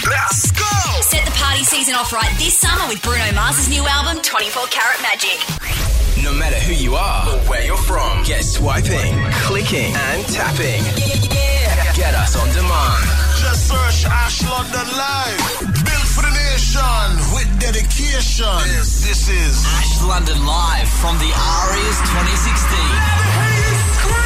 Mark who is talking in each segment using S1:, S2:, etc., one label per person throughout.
S1: Let's go!
S2: Set the party season off right this summer with Bruno Mars's new album, 24 Karat Magic.
S1: No matter who you are or where you're from, get swiping, clicking, and tapping. Yeah. Get us on demand.
S3: Just search Ash London Live. Built for the nation with dedication. This is
S4: Ash London Live from the Arias 2016.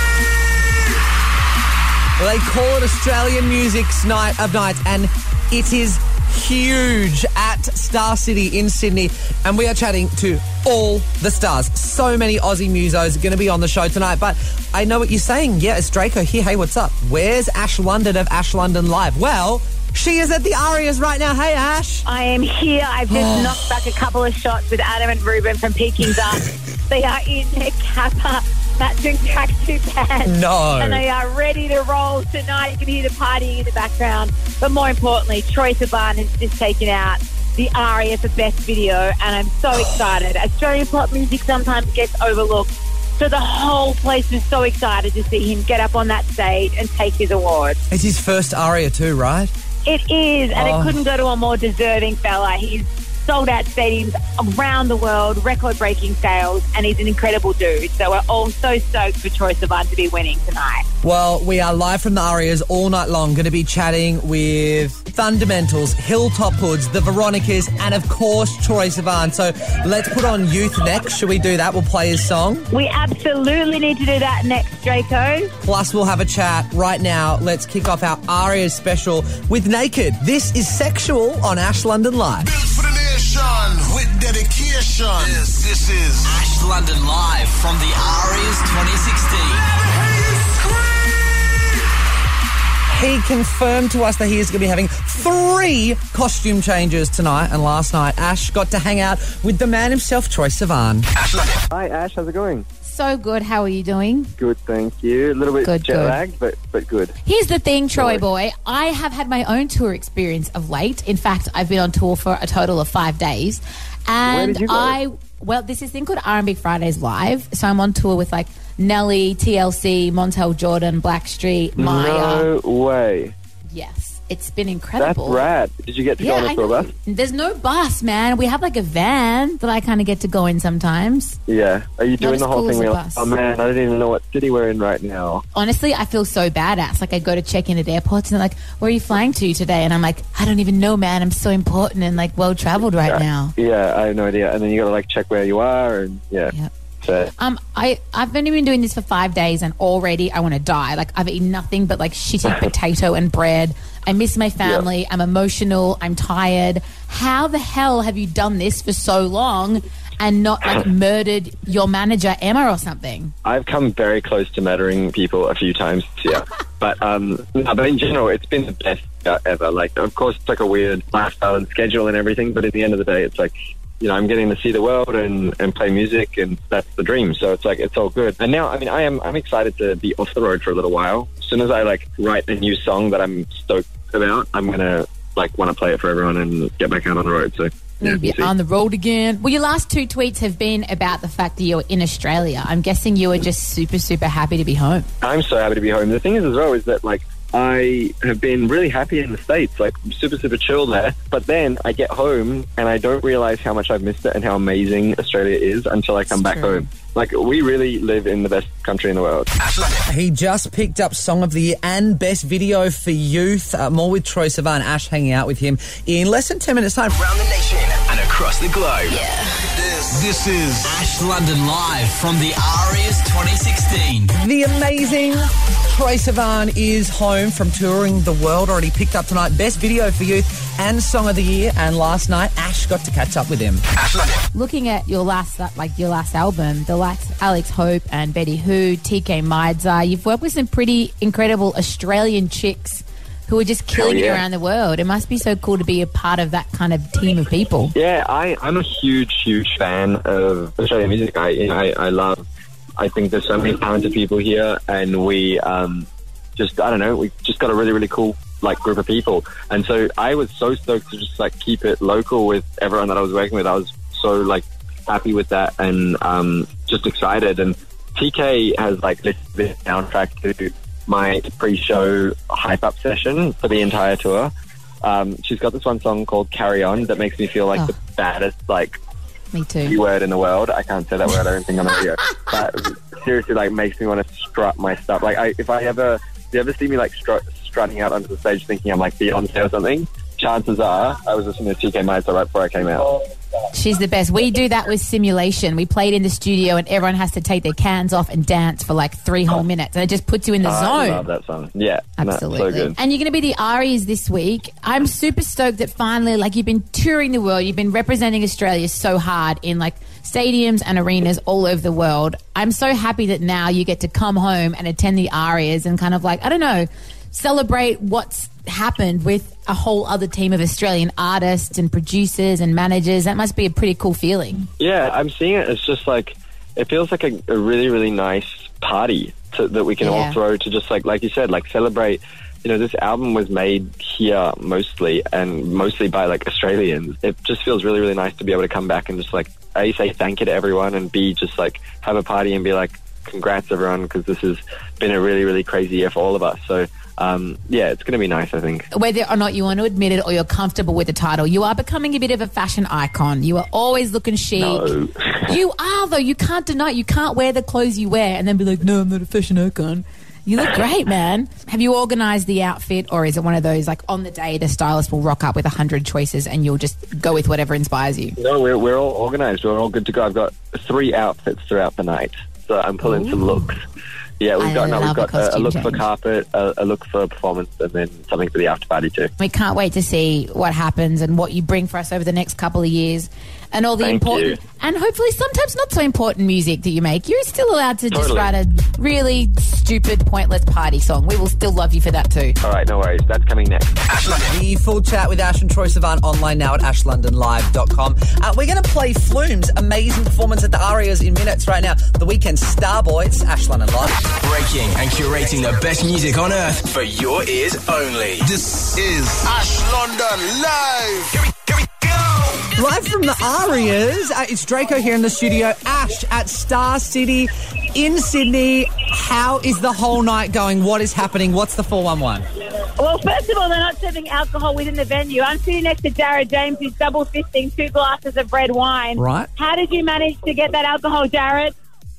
S5: Well, they call it Australian Music's Night of Nights, and it is huge at Star City in Sydney, and we are chatting to all the stars. So many Aussie musos are going to be on the show tonight, but I know what you're saying. Yeah, it's Draco here. Hey, what's up? Where's Ash London of Ash London Live? Well, she is at the Arias right now. Hey, Ash.
S6: I am here. I've just knocked back a couple of shots with Adam and Ruben from Peking Duck. They are in their Kappa matching tracksuit pants.
S5: No.
S6: And they are ready to roll tonight. You can hear the partying in the background. But more importantly, Troye Sivan has just taken out the Aria for Best Video, and I'm so excited. Australian pop music sometimes gets overlooked, so the whole place was so excited to see him get up on that stage and take his award.
S5: It's his first Aria too, right?
S6: It is, and it couldn't go to a more deserving fella. He's sold out stadiums around the world, record-breaking sales, and he's an incredible dude. So we're all so stoked for Troye Sivan to be winning tonight.
S5: Well, we are live from the Arias all night long, going to be chatting with Fundamentals, Hilltop Hoods, the Veronicas, and of course Troye Sivan. So let's put on Youth next. Should we do that? We'll play his song.
S6: We absolutely need to do that next, Draco.
S5: Plus, we'll have a chat right now. Let's kick off our Arias special with Naked. This is Sexual on Ash London Live.
S3: built for the nation with dedication. This is
S4: Ash London Live from the Arias 2016.
S5: He confirmed to us that he is going to be having 3 costume changes tonight, and last night Ash got to hang out with the man himself, Troye Sivan.
S7: Hi Ash, how's it going?
S8: So good. How are you doing?
S7: Good, thank you. A little bit
S8: Good,
S7: jet
S8: good.
S7: lagged, but good.
S8: Here's the thing, Troy
S7: Right.
S8: boy. I have had my own tour experience of late. In fact, I've been on tour for a total of 5 days. And
S7: Where did you go?
S8: this is thing called R&B Fridays Live. So I'm on tour with like Nelly, TLC, Montel Jordan, Blackstreet, Maya.
S7: No way.
S8: Yes. It's been
S7: That's
S8: incredible.
S7: rad. Did you get to go on a tour bus?
S8: There's no bus, man. We have like a van that I kind of get to go in sometimes.
S7: Yeah. Are you doing
S8: as
S7: the whole
S8: cool
S7: thing
S8: as
S7: where
S8: a
S7: you're like,
S8: bus.
S7: oh man, I don't even know what city we're in right now?
S8: Honestly, I feel so badass. Like I go to check in at airports and they're like, where are you flying to today? And I'm like, I don't even know, man. I'm so important and like well traveled right now.
S7: Yeah, I have no idea. And then you got to like check where you are and yeah.
S8: Yep.
S7: So,
S8: I've only been doing this for 5 days and already I want to die. Like I've eaten nothing but like shitty potato and bread. I miss my family. I'm emotional. I'm tired. How the hell have you done this for so long and not like murdered your manager Emma or something?
S7: I've come very close to murdering people a few times this year. but in general, it's been the best ever. Like, of course, it's like a weird lifestyle and schedule and everything, but at the end of the day, it's like, you know, I'm getting to see the world and play music, and that's the dream. So it's like, it's all good. And now, I mean, I'm excited to be off the road for a little while. As soon as I like write a new song that I'm stoked about, I'm going to like want to play it for everyone and get back out on the road. So yeah,
S8: Be on the road again. Well, your last 2 tweets have been about the fact that you're in Australia. I'm guessing you were just super, super happy to be home.
S7: I'm so happy to be home. The thing is as well is that like I have been really happy in the States, like super, super chill there. But then I get home and I don't realize how much I've missed it and how amazing Australia is until I come back home. Like, we really live in the best country in the world.
S5: He just picked up Song of the Year and Best Video for Youth. More with Troye Sivan. Ash hanging out with him in less than 10 minutes' time.
S1: Around the nation and across the globe.
S3: this is
S4: Ash London Live from the Arias 2016.
S5: The amazing Troye Sivan is home from touring the world. Already picked up tonight Best Video for Youth and Song of the Year. And last night, Ash got to catch up with him.
S8: Looking at your last album, the likes of Alex Hope and Betty Who, TK Maidza, you've worked with some pretty incredible Australian chicks who are just killing it around the world. It must be so cool to be a part of that kind of team of people.
S7: Yeah, I'm a huge, huge fan of Australian music. I think there's so many talented people here, and we just got a really, really cool like group of people. And so I was so stoked to just like keep it local with everyone that I was working with. I was so like happy with that and just excited. And TK has like this soundtrack to my pre-show hype up session for the entire tour. she's got this one song called Carry On that makes me feel like the baddest, like,
S8: Me too.
S7: word in the world. I can't say that word, I don't think, on the radio. But seriously, like, makes me want to strut my stuff. Like, if you ever see me, like, strutting out onto the stage thinking I'm, like, Beyonce or something, chances are I was listening to TK Maisa right before I came out.
S8: She's the best. We do that with Simulation. We played in the studio and everyone has to take their cans off and dance for like 3 whole minutes. And it just puts you in the zone.
S7: I love that song. Yeah.
S8: Absolutely.
S7: So good.
S8: And you're going to be the Arias this week. I'm super stoked that finally, like, you've been touring the world. You've been representing Australia so hard in, like, stadiums and arenas all over the world. I'm so happy that now you get to come home and attend the Arias and kind of, like, I don't know, celebrate what's happened with a whole other team of Australian artists and producers and managers. That must be a pretty cool feeling.
S7: Yeah, I'm seeing it as just like, it feels like a really, really nice party that we can all throw to just like you said, like celebrate. You know, this album was made here mostly by like Australians. It just feels really, really nice to be able to come back and just like, A, say thank you to everyone, and B, just like have a party and be like, congrats everyone, because this has been a really, really crazy year for all of us. So yeah, it's going to be nice, I think.
S8: Whether or not you want to admit it or you're comfortable with the title, you are becoming a bit of a fashion icon. You are always looking chic.
S7: No.
S8: You are, though. You can't deny it. You can't wear the clothes you wear and then be like, no, I'm not a fashion icon. You look great, man. Have you organised the outfit, or is it one of those, like, on the day the stylist will rock up with 100 choices and you'll just go with whatever inspires you?
S7: No, we're all organised. We're all good to go. I've got 3 outfits throughout the night, so I'm pulling some looks. Yeah, we've got a look for carpet, a look for performance, and then something for the after party too.
S8: We can't wait to see what happens and what you bring for us over the next couple of years, and all the important and hopefully sometimes not so important music that you make. You're still allowed to just write a really stupid, pointless party song. We will still love you for that too.
S7: All right, no worries. That's coming next.
S5: The full chat with Ash and Troye Sivan online now at ashlondonlive.com. We're going to play Flume's amazing performance at the Arias in minutes right now. The Weekend Starboy. It's Ash London Live.
S1: Breaking and curating the best music on earth for your ears only.
S3: This is Ash London Live.
S1: Here we go.
S5: Live from the Arias, it's Draco here in the studio. Ash at Star City in Sydney. How is the whole night going? What is happening? What's the 411?
S6: Well, first of all, they're not serving alcohol within the venue. I'm sitting next to Jared James, who's double fisting 2 glasses of red wine.
S5: Right.
S6: How did you manage to get that alcohol, Jared?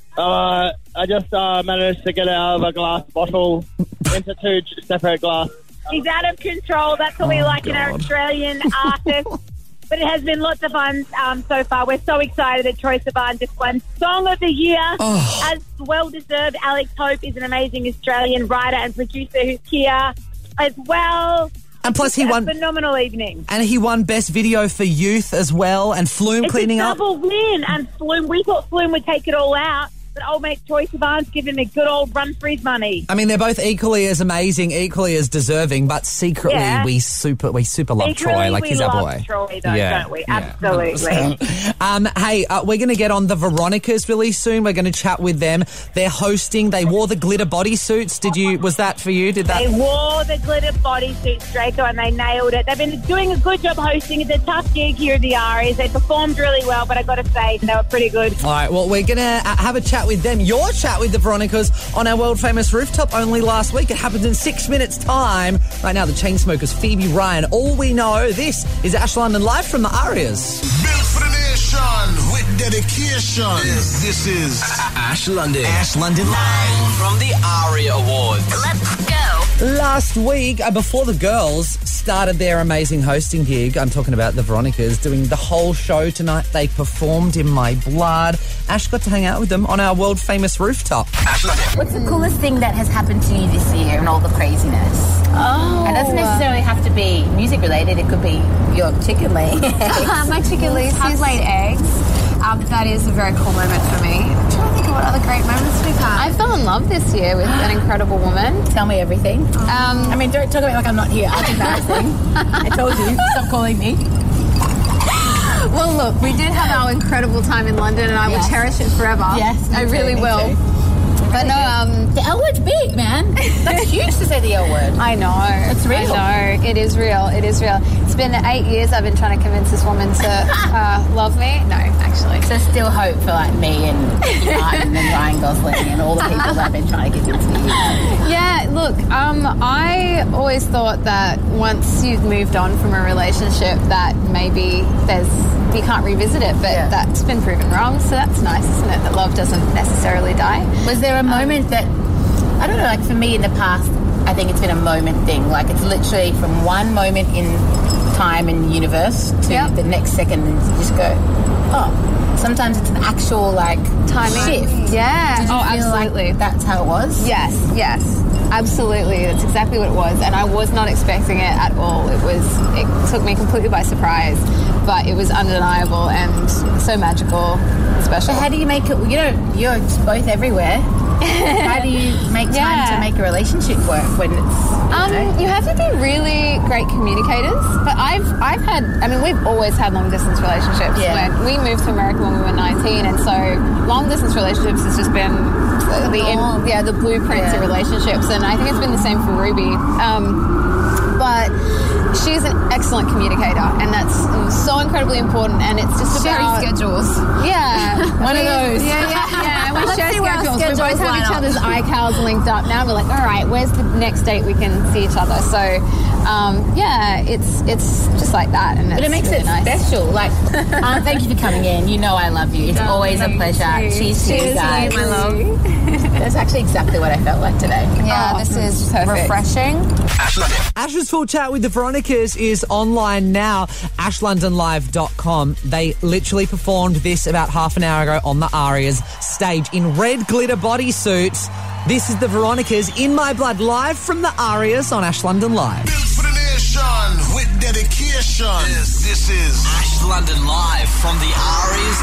S9: I just managed to get it out of a glass bottle into 2 separate glasses.
S6: He's out of control. That's what we like in our Australian artists. But it has been lots of fun so far. We're so excited that Troye Sivan just won Song of the Year. As well-deserved. Alex Hope is an amazing Australian writer and producer who's here as well.
S5: And plus he won...
S6: phenomenal evening.
S5: And he won Best Video for Youth as well, and Flume cleaning up.
S6: It's a double win, and Flume, we thought Flume would take it all out. But old mate Troye Sivan's given him a good old run for his money.
S5: I mean, they're both equally as amazing, equally as deserving, but secretly we super love Troye, like he's our boy.
S6: Troye, though, don't we? Absolutely.
S5: Hey, we're going to get on the Veronicas really soon. We're going to chat with them. They're hosting. They wore the glitter bodysuits. Was that for you?
S6: They wore the glitter bodysuits, Draco, and they nailed it. They've been doing a good job hosting. It's a tough gig here at the Arias. They performed really well, but I got to say, they were pretty good.
S5: All right, well, we're going to have a chat with them. Your chat with the Veronicas on our world-famous rooftop only last week. It happens in 6 minutes' time. Right now, the Chainsmokers, Phoebe Ryan. All we know, this is Ash London live from the Arias.
S3: Built for the nation with dedication. This is
S1: Ash London.
S4: Ash London live from the ARIA Awards.
S2: Let's go.
S5: Last week, before the girls started their amazing hosting gig, I'm talking about the Veronicas, doing the whole show tonight. They performed in my blood. Ash got to hang out with them on our world-famous rooftop.
S8: What's the coolest thing that has happened to you this year and all the craziness? Oh. It doesn't necessarily have to be music-related. It could be your chicken leg.
S10: My chicken legs have laid eggs. That is a very cool moment for me. I'm trying to think of what other great moments we've had. I fell in love this year with an incredible woman.
S8: Tell me everything. I mean, don't talk about me like I'm not here. That's embarrassing. I told you. Stop calling me.
S10: Well, look, we did have our incredible time in London, and I will cherish it forever.
S8: Yes,
S10: I really will.
S8: Too. But no, the L word's big, man. That's huge to say the L word.
S10: I know.
S8: It's real.
S10: I know. It is real. It is real. It's been 8 years I've been trying to convince this woman to love me. No, actually.
S11: So still hope for like me and Martin and Ryan Gosling and all the people that I've been trying to convince for years.
S10: Yeah, look, I always thought that once you've moved on from a relationship that maybe you can't revisit it, but that's been proven wrong, so that's nice, isn't it, that love doesn't necessarily die.
S11: Was there a moment that, I don't know, like for me in the past, I think it's been a moment thing. Like it's literally from one moment in time and universe to the next second, and you just go, oh. Sometimes it's an actual like
S10: timing
S11: shift.
S10: Yeah.
S11: Did you feel
S10: absolutely.
S11: Like that's how it was?
S10: Yes. Absolutely. That's exactly what it was, and I was not expecting it at all. It took me completely by surprise, but it was undeniable and so magical, special.
S11: So how do you make it? You're both everywhere. How do you make time to make a relationship work when it's...
S10: You have to be really great communicators. But we've always had long-distance relationships.
S11: Yeah.
S10: When we moved to America when we were 19, and so long-distance relationships has just been the blueprint to relationships. And I think it's been the same for Ruby. But she's an excellent communicator, and that's so incredibly important. And it's just about
S11: schedules.
S10: Yeah,
S11: one of those.
S10: Yeah. We share schedules. We both have each other's iCals linked up. Now we're like, all right, where's the next date we can see each other? So, it's just like that, and
S11: but it makes
S10: really
S11: it
S10: nice.
S11: special. Like, thank you for coming in. You know I love you. It's always a pleasure. Cheers to you guys.
S10: My love.
S11: That's actually exactly what I felt like today.
S10: Yeah, this is perfect. Refreshing.
S5: Ash's full chat with the Veronicas is online now, ashlondonlive.com. They literally performed this about half an hour ago on the Arias stage in red glitter bodysuits. This is the Veronicas, In My Blood, live from the Arias on Ash London Live.
S3: Built for the nation with dedication. This is
S4: Ash London Live from the Arias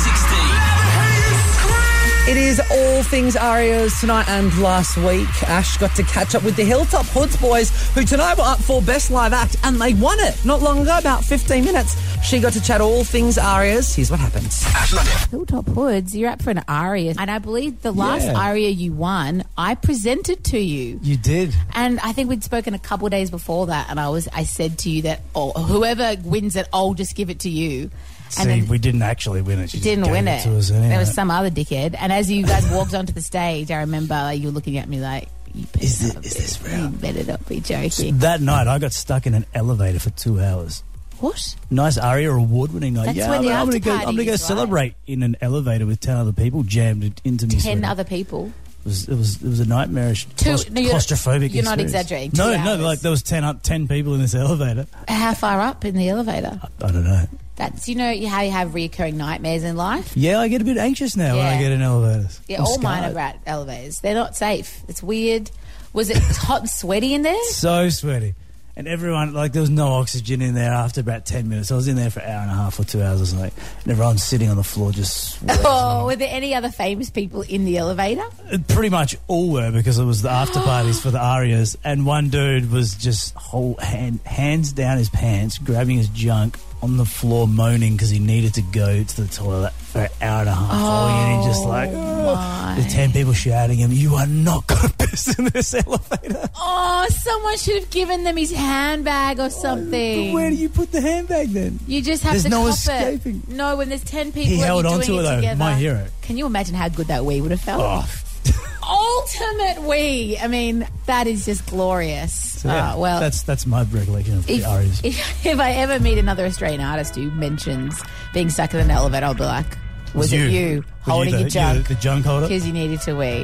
S4: 2016.
S5: It is all things Arias tonight and last week. Ash got to catch up with the Hilltop Hoods boys, who tonight were up for Best Live Act, and they won it not long ago, about 15 minutes. She got to chat all things Arias. Here's what happens.
S8: Hilltop Hoods, you're up for an aria. And I believe the last aria you won, I presented to you.
S12: You did.
S8: And I think we'd spoken a couple of days before that, and I said to you that whoever wins it, I'll just give it to you.
S12: And see, we didn't actually win it. She
S8: didn't win it.
S12: To us anyway.
S8: There was some other dickhead. And as you guys walked onto the stage, I remember you were looking at me like,
S12: is this real?
S8: You better not be joking.
S12: So that night, I got stuck in an elevator for 2 hours.
S8: What?
S12: Nice ARIA award-winning night.
S8: That's when
S12: I'm
S8: the
S12: going to go celebrate in an elevator with 10 other people jammed into me.
S8: 10 other people?
S12: It was a nightmarish, claustrophobic
S8: You're not
S12: experience.
S8: exaggerating.
S12: No, like there was 10 people in this elevator.
S8: How far up in the elevator?
S12: I don't know.
S8: That's, how you have reoccurring nightmares in life?
S12: Yeah, I get a bit anxious now when I get in elevators.
S8: Yeah, all mine are at elevators. They're not safe. It's weird. Was it hot and sweaty in there?
S12: So sweaty. And everyone, there was no oxygen in there after about 10 minutes. I was in there for an hour and a half or 2 hours or something. And everyone's sitting on the floor just sweating.
S8: Oh, were there any other famous people in the elevator?
S12: Pretty much all were, because it was the after parties for the Arias. And one dude was just hands down his pants, grabbing his junk on the floor, moaning because he needed to go to the toilet for an hour and a half. And he just the 10 people shouting him, "You are not going to piss in this elevator."
S8: Oh, someone should have given them his handbag or something.
S12: But where do you put the handbag then?
S8: You just have
S12: There's
S8: to
S12: no
S8: cop
S12: escaping.
S8: it. No, when there's 10 people,
S12: He held on to it though.
S8: Together.
S12: My hero.
S8: Can you imagine how good that wee would have felt?
S12: Oh.
S8: Ultimate wee. I mean, that is just glorious.
S12: So, yeah, that's my recollection of the Arias.
S8: If I ever meet another Australian artist who mentions being stuck in an elevator, I'll be like, was it you holding your junk?
S12: The junk holder?
S8: Because you needed to wee.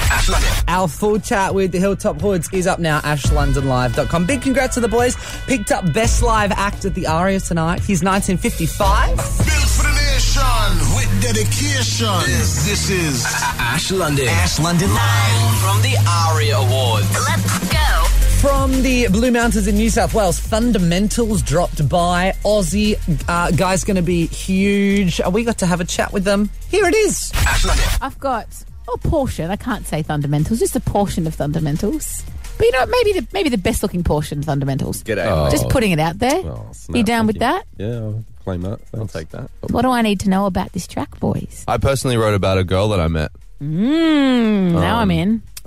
S5: Our full chat with the Hilltop Hoods is up now, ashlondonlive.com. Big congrats to the boys. Picked up Best Live Act at the Arias tonight. He's 1955.
S3: Built for the nation with dedication. This is
S1: Ash London.
S4: Ash London Live from the ARIA Awards.
S2: Let's go.
S5: From the Blue Mountains in New South Wales, Fundamentals dropped by. Aussie guy's going to be huge. We got to have a chat with them. Here it is.
S8: I've got a portion. I can't say Fundamentals, just a portion of Fundamentals. But maybe the best looking portion of Fundamentals.
S13: G'day.
S8: Just putting it out there.
S13: Oh,
S8: you down with that?
S13: Yeah, I'll claim that. I'll take that.
S8: What do I need to know about this track, boys?
S13: I personally wrote about a girl that I met.
S8: Now I'm in.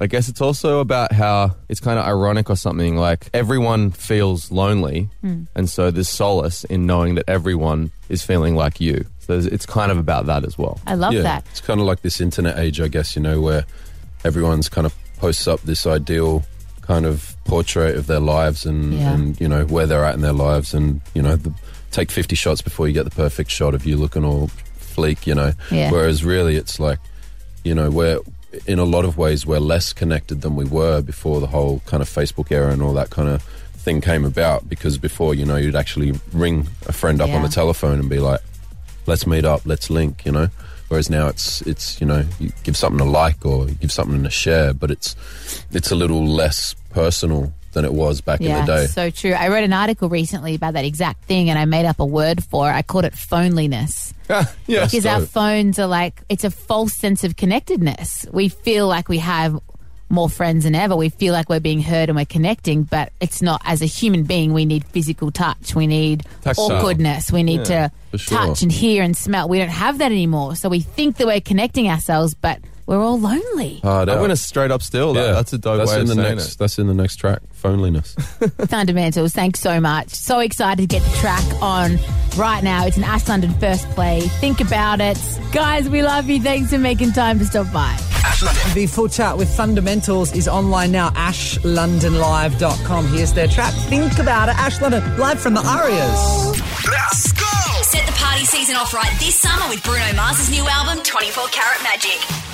S13: I guess it's also about how it's kind of ironic or something. Like, everyone feels lonely, and so there's solace in knowing that everyone is feeling like you. So it's kind of about that as well.
S8: I love that.
S14: It's kind of like this internet age, I guess, where everyone's kind of posts up this ideal kind of portrait of their lives and where they're at in their lives, and take 50 shots before you get the perfect shot of you looking all fleek, whereas really it's like, we're in a lot of ways we're less connected than we were before the whole kind of Facebook era and all that kind of thing came about, because before, you'd actually ring a friend up on the telephone and be like, let's meet up, let's link, whereas now it's you give something a like or you give something a share, but it's a little less personal than it was back in the day.
S8: So true. I read an article recently about that exact thing, and I made up a word for it. I called it phoneliness. Because our phones are like, it's a false sense of connectedness. We feel like we have more friends than ever. We feel like we're being heard and we're connecting, but it's not. As a human being, we need physical touch. We need awkwardness. We need to touch and hear and smell. We don't have that anymore. So we think that we're connecting ourselves, but we're all lonely.
S13: I'm going to straight up still. That's a dope way of saying it.
S14: That's in the next track, phoneliness.
S8: Fundamentals, thanks so much. So excited to get the track on right now. It's an Ash London first play. Think about it. Guys, we love you. Thanks for making time to stop by.
S5: The full chat with Fundamentals is online now, ashlondonlive.com. Here's their track, Think About It. Ash London, live from the Arias.
S1: Let's go!
S2: Set the party season off right this summer with Bruno Mars's new album, 24 Karat Magic.